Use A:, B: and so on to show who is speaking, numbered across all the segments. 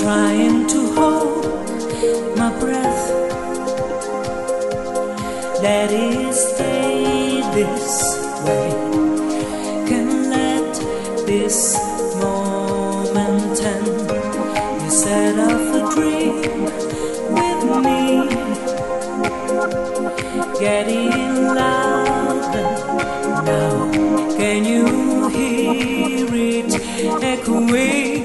A: trying to hold my breath. Let it stay this way. Can let this moment end. You set off a dream with me, getting louder now. Can you hear it echoing?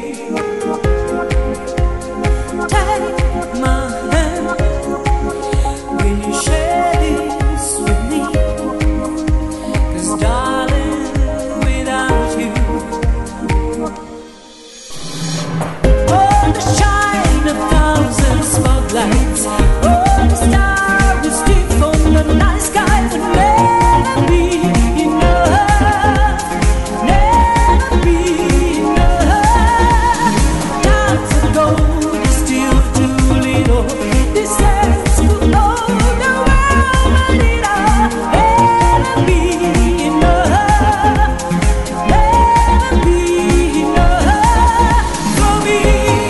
A: Take my hand, will you share this with me? 'Cause darling, without you, oh, the shine of thousand spotlights, oh, the star is deep from the night sky would never be enough, never be enough. Times ago, is still too little. This sense could hold the world, but it'll never be enough, never be enough for me.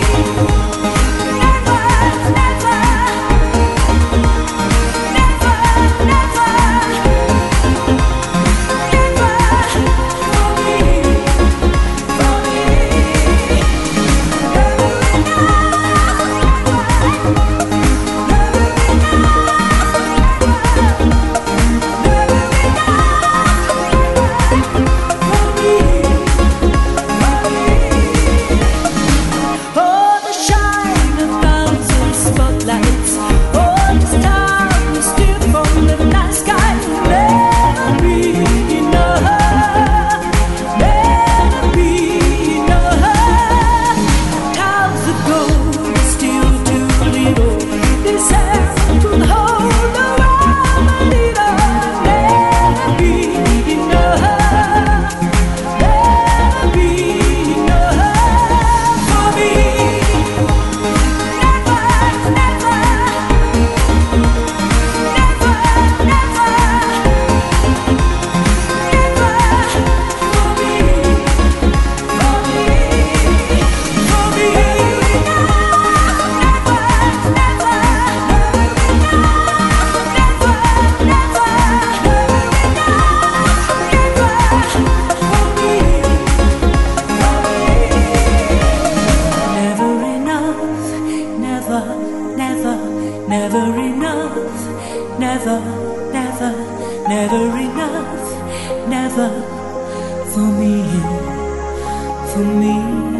A: Never, never, never, never, never for me, for me. Oh, the shine of thousand spotlights, oh, the stars still from the night sky will never be enough, never be enough. Times ago is still too little. This earth could hold the world, but it'll never be enough, never be enough for me. Never, never, never, never, never for me, for me, for me. Never, never, never enough, never, never, never enough, never for me, for me.